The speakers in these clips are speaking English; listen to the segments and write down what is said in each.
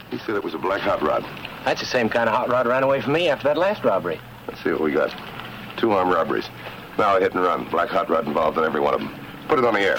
He said it was a black hot rod. That's the same kind of hot rod ran away from me after that last robbery. Let's see what we got. 2 armed robberies. Now a hit and run. Black hot rod involved in every one of them. Put it on the air.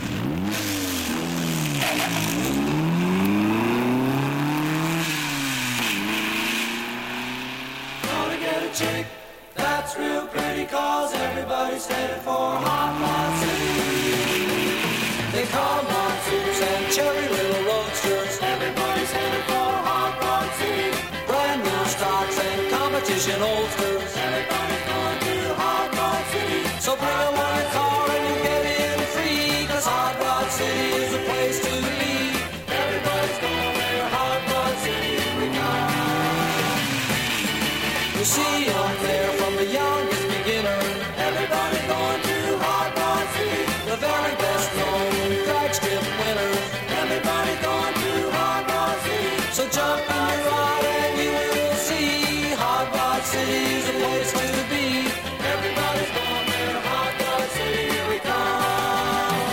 Gonna get a chick that's real pretty, cause everybody's headed for Hot Rod City. They call monsters and cherry little roadsters. Everybody's headed for Hot Rod City. Brand new stocks and competition oldsters. Everybody's going to Hot Rod City. So bring along a car and you get in free, cause Hot Rod City is the place to be. Everybody's going there, Hot Rod City, here we come. You see them there from the youngest beginner. Everybody going to Hot Rod City. The very best known drag strip winners. Everybody going to Hot Rod City. So jump in your ride and you will see Hot Rod City's a place to be. Everybody's going there, Hot Rod City, here we come.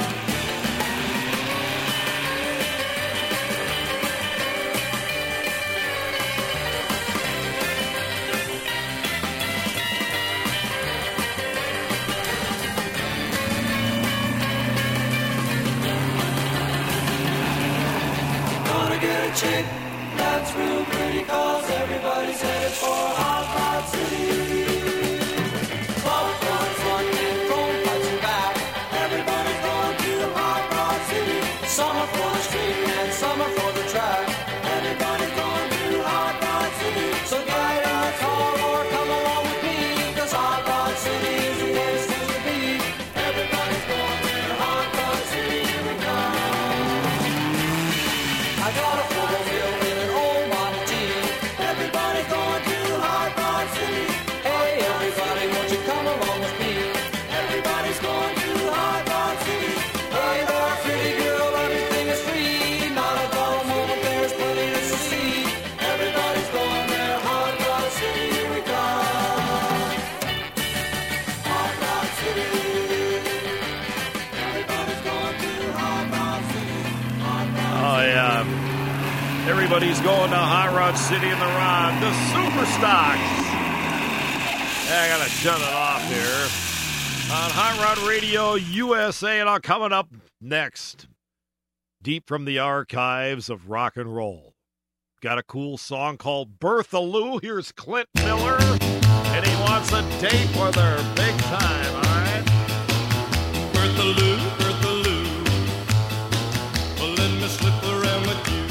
Gonna get a chick that's real pretty, cause everybody's headed for Hot Rod City. Popcorn front and chrome pipes and back. Everybody's going to Hot Rod City. Summer for the street and summer for the track. Everybody's going to Hot Rod City. So get in the car or come along with me, cause Hot Rod City is the place to be. Everybody's going there, Hot Rod City, here we come. I got a four-wheel in an old Model T. Everybody's going to Hot Rod City. Hey, everybody, won't you come along with me? Everybody's going to Hot Rod City. Hey there, pretty girl, everything is free. Not a dull moment, there's plenty to see. Everybody's going there, Hot Rod City, here we come. Hot Rod City. Everybody's going to Hot Rod City. Hot Rod City. Oh, yeah. Everybody's going to Hot Rod City in the Rod. The Superstocks. Yeah, I got to shut it off here. On Hot Rod Radio USA, and all coming up next, deep from the archives of rock and roll. Got a cool song called Bertha Lou. Here's Clint Miller, and he wants a date with her. Big time, all right? Bertha Lou, Bertha Lou. Well, let me slip around with you.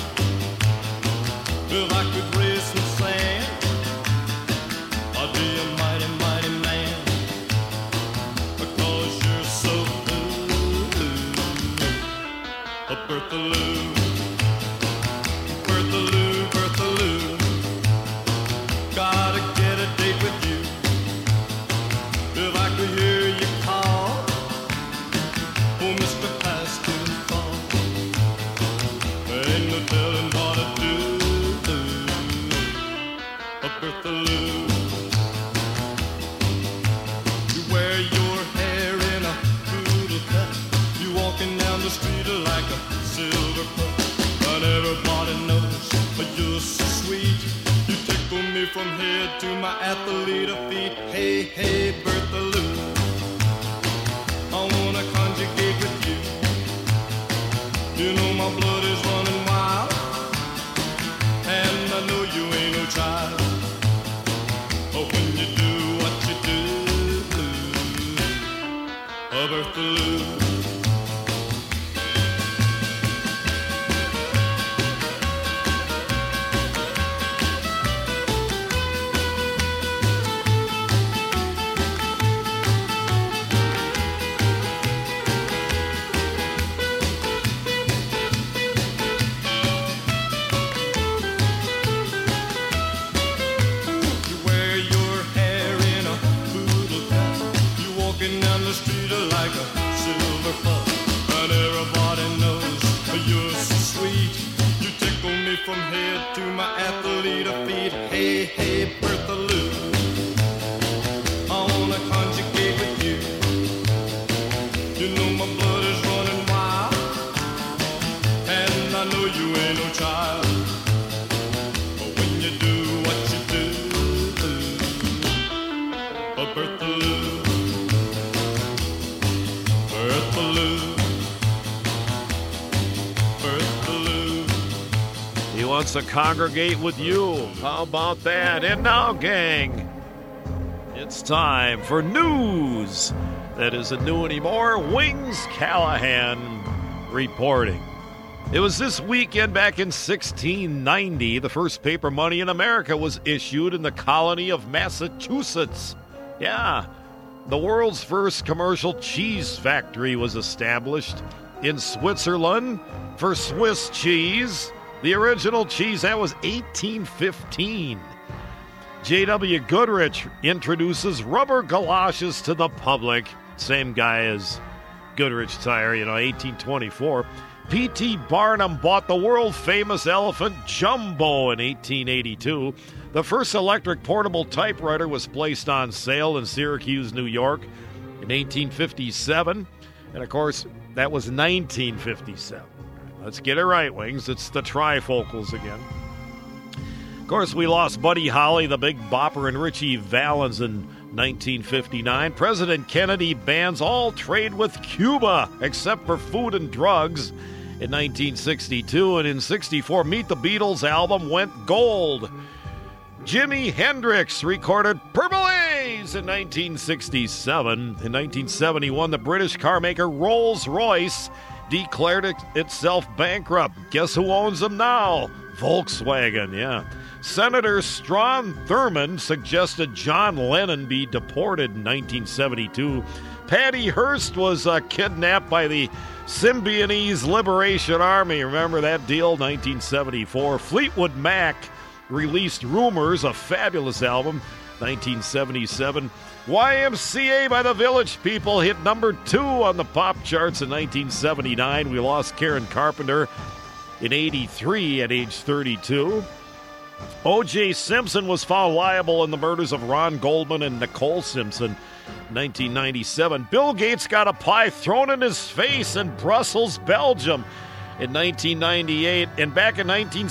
If I could raise some sand, I'd be a mighty, mighty man. Because you're so blue. Bertha Lou. Bertha Lou, Bertha Lou. Gotta get a date with you. If I could hear you call, oh, Mr. Pascal Paul. There ain't no telling what to do. Bertha Lou. You wear your hair in a poodle cut. You walking down the street like a silver pup. But everybody knows you're so sweet. You tickle me from head to my athlete feet. Hey, hey, Bertha Lou. I wanna conjugate with you. You know my blood is running wild, and I know you ain't no child. But when you do what you do, Bertha Lou. Down the street like a silver pup, and everybody knows you're so sweet. You tickle me from head to my athlete feet. Hey, hey, Bertha Lou. I wanna conjugate with you. You know my blood is running wild, and I know you ain't no child. to do what you do. Oh, Bertha Lou, Bertha Lou, Bertha Lou. He wants to congregate with you. How about that? And now, gang, it's time for news that isn't new anymore. Wings Callahan reporting. It was this weekend back in 1690, the first paper money in America was issued in the colony of Massachusetts. Yeah, the world's first commercial cheese factory was established in Switzerland for Swiss cheese. The original cheese, that was 1815. J.W. Goodrich introduces rubber galoshes to the public. Same guy as Goodrich Tire, 1824. P.T. Barnum bought the world-famous elephant Jumbo in 1882. The first electric portable typewriter was placed on sale in Syracuse, New York in 1857. And, of course, that was 1957. Let's get it right, Wings. It's the trifocals again. Of course, we lost Buddy Holly, the Big Bopper, and Richie Valens in 1959. President Kennedy bans all trade with Cuba except for food and drugs in 1962. And in 64, Meet the Beatles album went gold. Jimi Hendrix recorded Purple Haze in 1967. In 1971, the British car maker Rolls-Royce declared itself bankrupt. Guess who owns them now? Volkswagen, yeah. Senator Strom Thurmond suggested John Lennon be deported in 1972. Patty Hearst was kidnapped by the Symbionese Liberation Army. Remember that deal? 1974. Fleetwood Mac released Rumors, a fabulous album. 1977. YMCA by the Village People hit number 2 on the pop charts in 1979. We lost Karen Carpenter in 83 at age 32. O.J. Simpson was found liable in the murders of Ron Goldman and Nicole Simpson in 1997. Bill Gates got a pie thrown in his face in Brussels, Belgium in 1998. And back in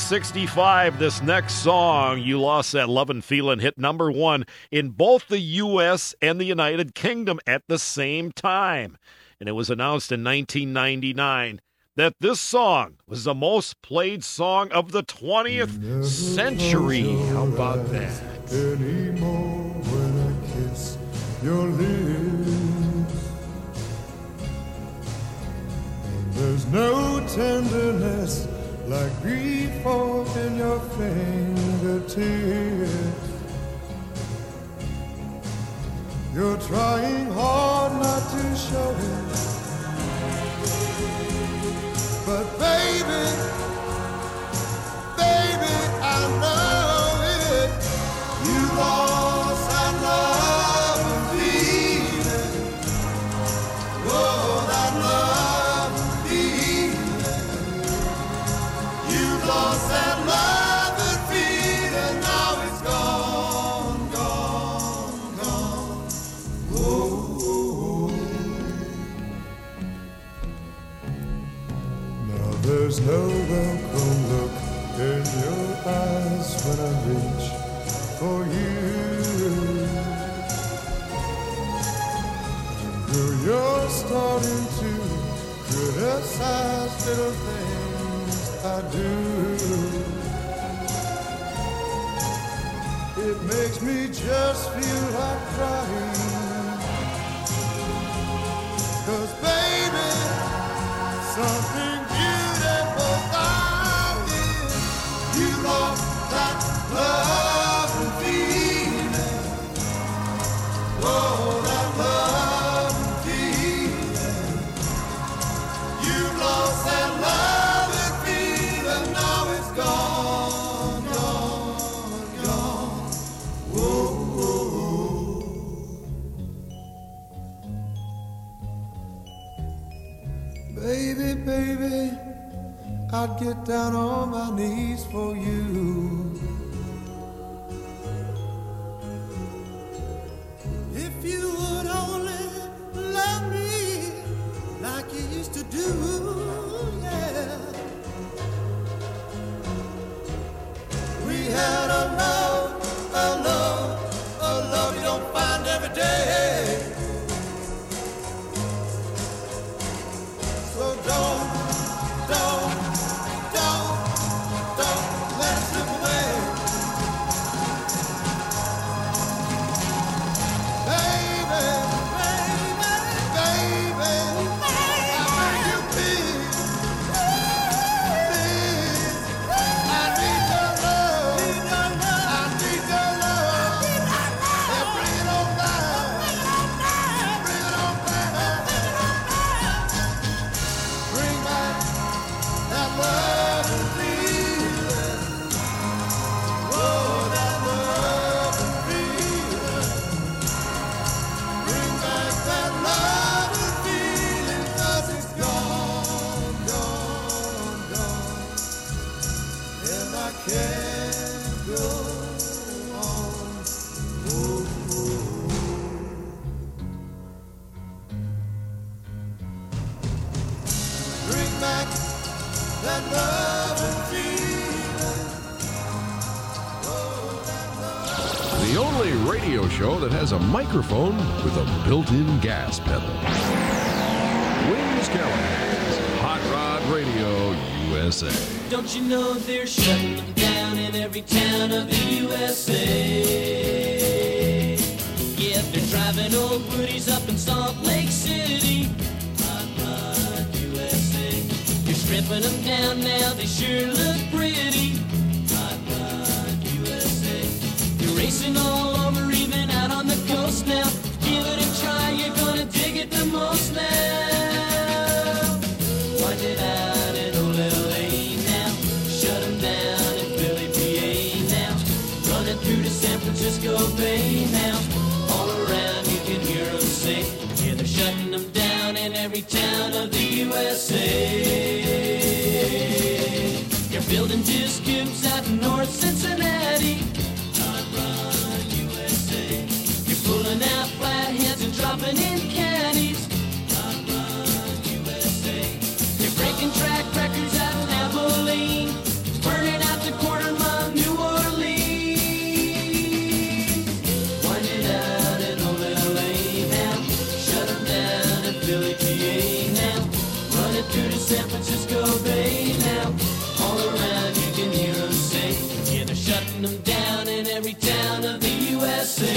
1965, this next song, You Lost That Lovin' Feelin', hit number 1 in both the U.S. and the United Kingdom at the same time. And it was announced in 1999 that this song was the most played song of the 20th century. How about that? Anymore when I kiss your lips, and there's no tenderness like grief in your fingertips. You're trying hard not to show it, but baby, I know it. You lost that love and feeling. Oh, that love and feeling. You lost that love and feeling. Now it's gone, gone, gone. Oh. Now there's no welcome look in your eyes when I reach for you. Girl, you're starting to criticize little things I do. It makes me just feel like crying, 'cause baby, something beautiful about it. You lost that love and feeling. Oh, that love and feeling. You lost that love and feeling. Now it's gone, gone, gone. Whoa, whoa. Baby, baby, I'd get down on my knees for you. If you would only love me like you used to do, yeah. We had a I can't go on. Oh, bring back that love and feeling. Oh, that love. The only radio show that has a microphone with a built-in gas pedal. Wings Callahan's Hot Rod Radio USA. Don't you know they're shutting them down in every town of the USA? Yeah, they're driving old Woodies up in Salt Lake City. Hot Rod USA. You're stripping them down now, they sure look pretty. Hot Rod USA. You're racing all over, even out on the coast now. Give it a try, you're gonna dig it the most now. Wind it out in old LA now. Shut them down in Philly, PA now. Running through to San Francisco Bay now. All around you can hear them say, yeah, they're shutting them down in every town of the USA. You're building disc cubes out in North Cincinnati. Hot Rod USA. You're pulling out flatheads and dropping in caddies. Hot Rod USA. You're breaking track records out in Abilene. Burning out the quarter mile New Orleans. Wind it out in old LA now. Shut them down in Philly, PA now. Running through to San Francisco Bay now. All around you can hear them say, yeah, they're shutting them down in every town of the USA.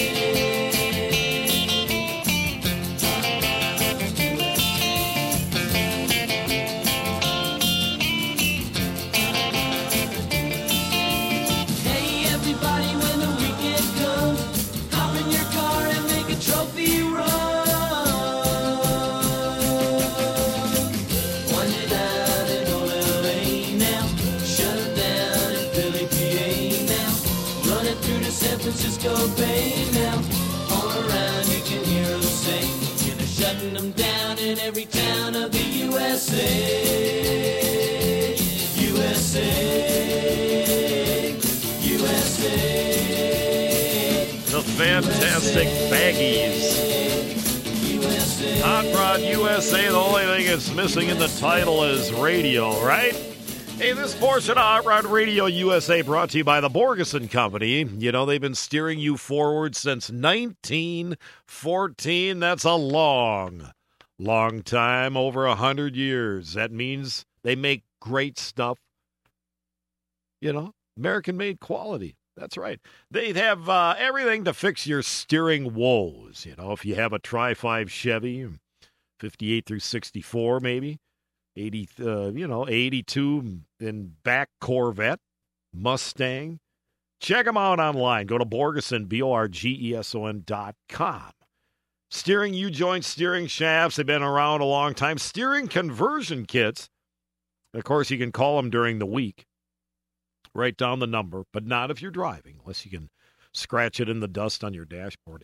Hey, everybody, when the weekend comes, hop in your car and make a trophy run. Wind it out in old LA now. Shut it down in Philly, PA now. Running through to San Francisco Bay now. All around you can hear them say, yeah, they're shutting them down in every town of the USA. USA. USA. The fantastic Baggies. USA. Hot Rod USA, the only thing it's missing in the title is radio, right? Hey, this portion of Hot Rod Radio USA brought to you by the Borgeson Company. You know, they've been steering you forward since 1914. That's a long time, over 100 years. That means they make great stuff, you know, American-made quality. That's right. They have everything to fix your steering woes. You know, if you have a Tri-5 Chevy, 58 through 64 maybe, 82 in back Corvette, Mustang. Check them out online. Go to Borgeson, BORGESON.com. Steering U-joint steering shafts. They've been around a long time. Steering conversion kits. Of course, you can call them during the week. Write down the number, but not if you're driving, unless you can scratch it in the dust on your dashboard.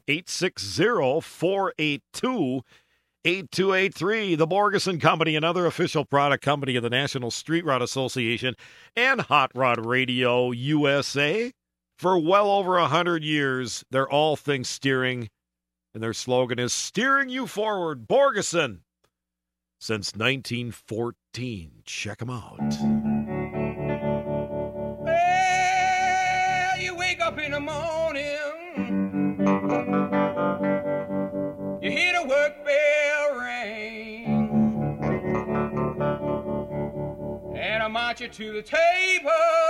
860-482-8283. The Borgeson Company, another official product company of the National Street Rod Association and Hot Rod Radio USA. For well over 100 years, they're all things steering, and their slogan is steering you forward. Borgeson, since 1914. Check them out. Well, you wake up in the morning, you hear the work bell ring, and I march you to the table.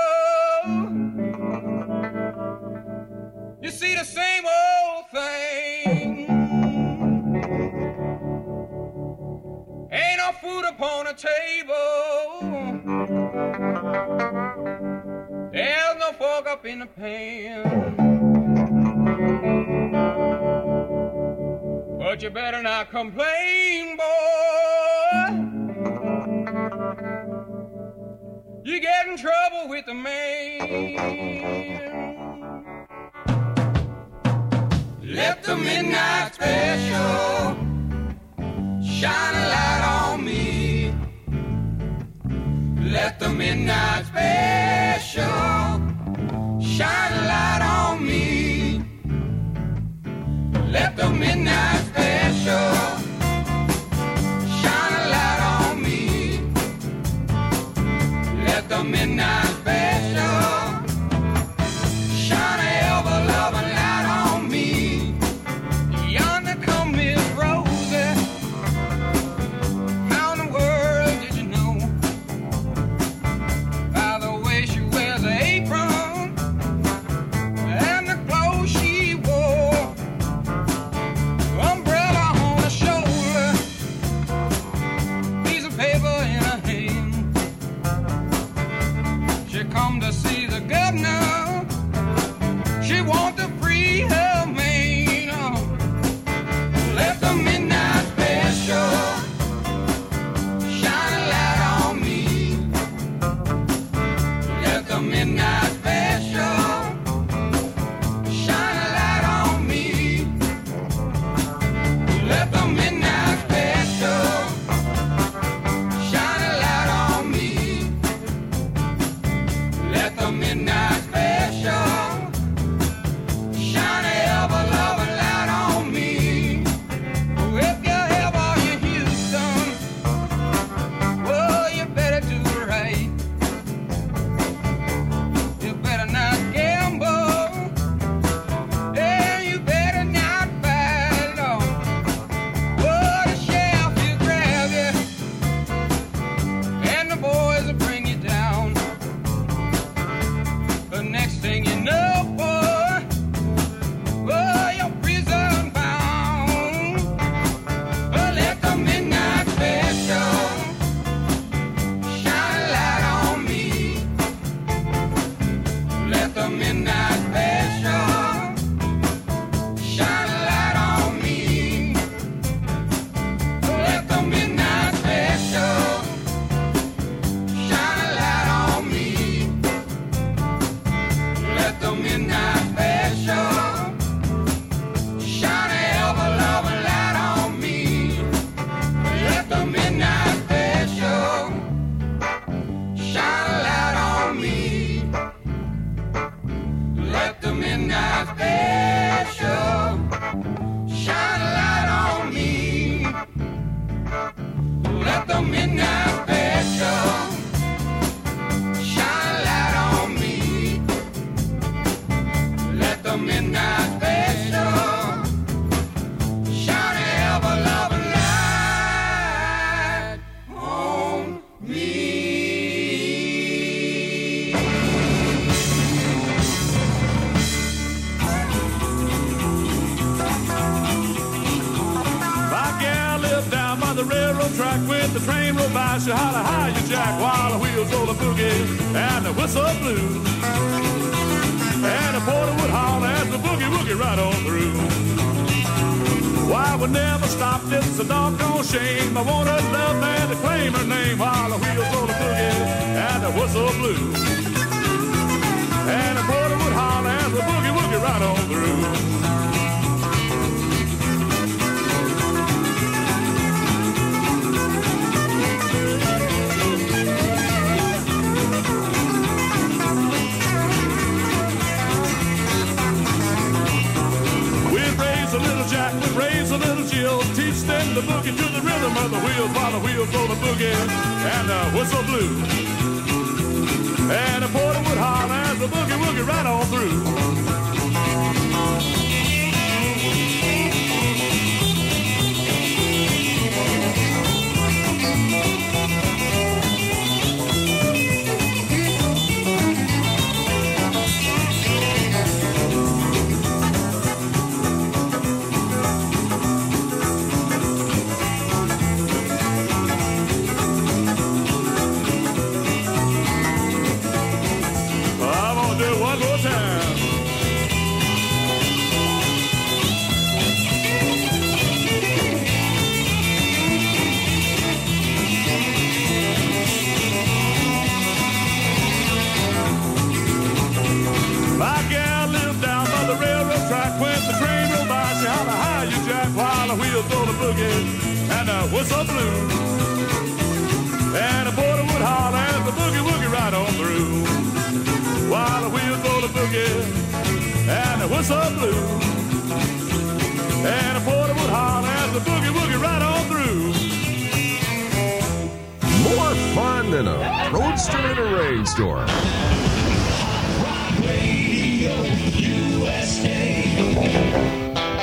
You see the same old thing. Ain't no food upon the table. There's no fork up in the pan. But you better not complain, boy. You get in trouble with the man. Let the midnight special shine a light on me. Let the midnight special midnight special. Shine a ever-loving light on me. Yonder come Miss Rosie. How in the world did you know? By the way she wears an apron and the clothes she wore. Umbrella on her shoulder, piece of paper in her hand. She come to see the governor. She want to free her man. Left the midnight special. Shine a light on me. Left the midnight special. Shine a light on me. Left the midnight special. Shine a light on me. Let the midnight special. Shine a ever-loving light on me. If you ever in Houston, well, you better do right. You better not gamble, and you better not fight. No. Well, the sheriff will grab you, and the boys will bring you down. The next thing you know, boy, well, you're prison bound. Well, let the midnight special shine a light on me. Let the midnight special shine a light on me. Let the midnight special shine a light on me. Let the midnight special shine a ever-loving light on me. Let the midnight special shine a light on me. Let the midnight special shine a light on me. Let the midnight special shine a light on me. Let the midnight special shine a ever-loving light on me. My gal lived down by the railroad track when the train rolled by. She holler, hi, you jack, while the wheels roll a boogie and the whistle blew. And the porter would holler as the boogie-woogie right on through. Why we never stopped, it's a doggone shame. I want her love man to claim her name while the wheels roll a boogie and the whistle blew. And the porter would holler as the boogie-woogie right on through. A little jack would raise a little Jill, teach them the boogie to the rhythm of the wheels while the wheels roll a boogie and the whistle blew. And the porter would holler as the boogie-woogie right on through. wheels roll a boogie and the whistle blew. And the porter would holler as the boogie-woogie right on through. While the wheels roll a boogie and the whistle blew. And the porter would holler as the boogie-woogie right on through. More fun corn than a roadster in a rainstorm. Radio USA.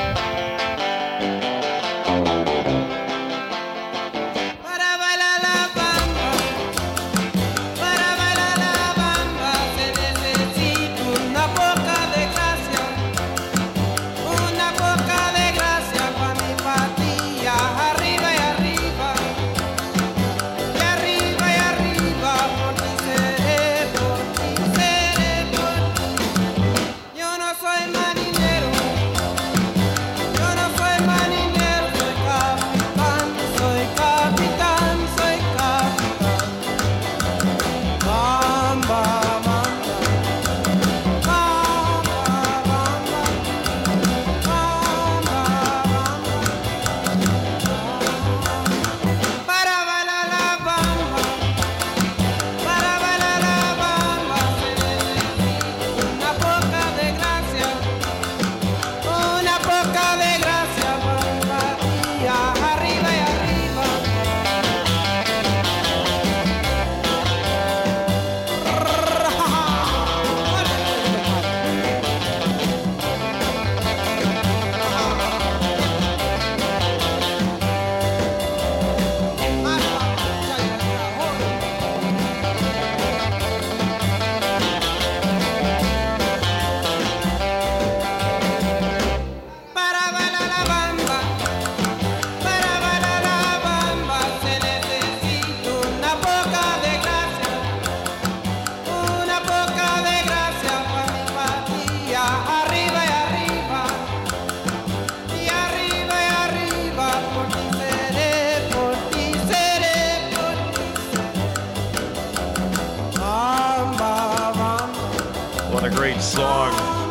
What a great song.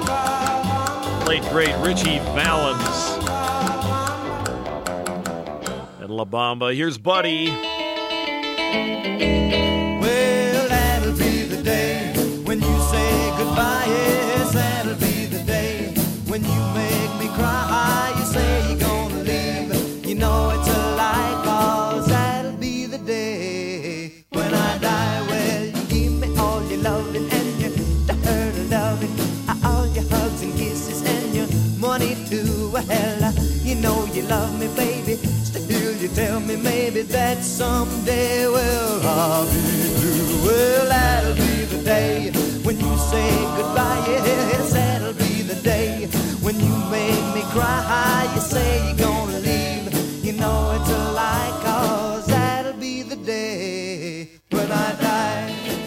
Late, great Richie Valens. And La Bamba. Here's Buddy. Well, that'll be the day when you say goodbye. Yes, that'll be the day when you make me cry. You say you're gonna leave. You know it's a lie, 'cause that'll be the day when I die. Well, you give me all your loving and your loving, all your hugs and kisses and your money too. Well, you know you love me, baby. Still you tell me maybe that someday, well, I'll be through. Well, that'll be the day when you say goodbye. Yes, that'll be the day when you make me cry. You say you're gonna leave. You know it's a lie, 'cause that'll be the day when I die.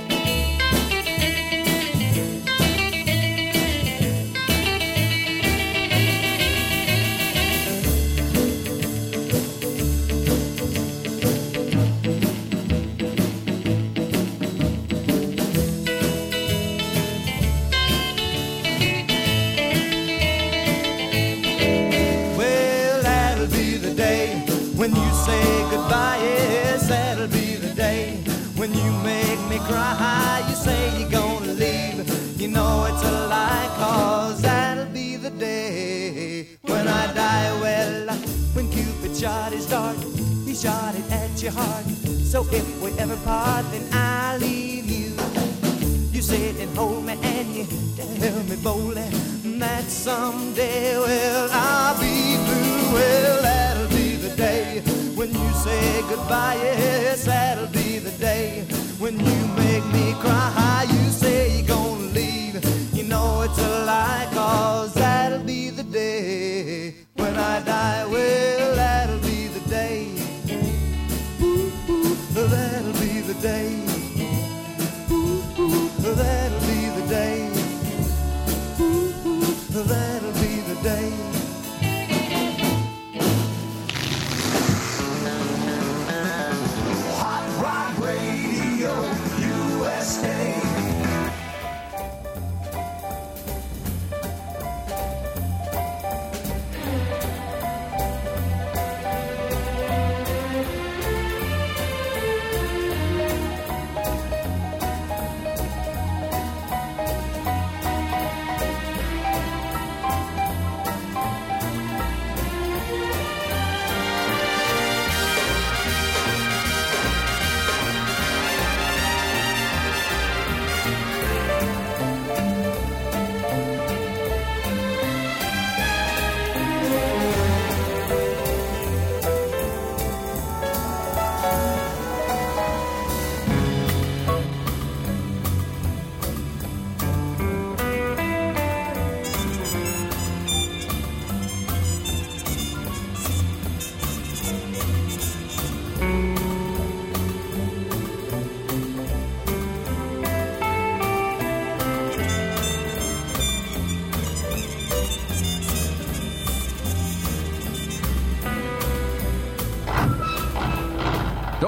When you say goodbye, yes, that'll be the day when you make me cry. You say you're gonna leave. You know it's a lie, 'cause that'll be the day when I die. Well, when Cupid shot his dart, he shot it at your heart. So if we ever part, then I'll leave you. You sit and hold me and you tell me boldly that someday, well, I'll be blue. Well, that'll be the day when you say goodbye. Yes, that'll be the day when you make me cry. You say you're gonna leave. You know it's a lie, 'cause that'll be the day when I die. Well, that'll be the day. Ooh, ooh, that'll be the day. Ooh, ooh, that'll be the day. Ooh, ooh, that'll be the day.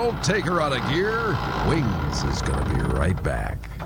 Don't take her out of gear. Wings is going to be right back.